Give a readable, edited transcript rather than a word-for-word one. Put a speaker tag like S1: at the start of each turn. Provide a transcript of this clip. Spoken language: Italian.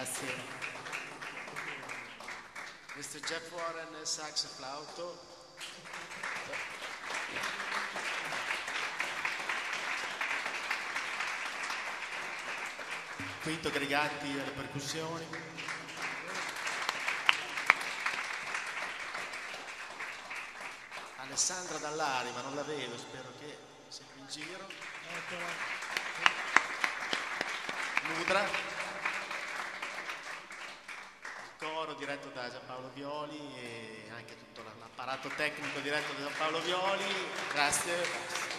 S1: Grazie. Mr. Jeff Warren, sax e flauto. Quinto Gregatti alle percussioni. Alessandra Dallari, ma non la vedo, spero che sia qui in giro. Mudra. Il coro diretto da Giampaolo Violi e anche tutto l'apparato tecnico diretto da Giampaolo Violi. Grazie.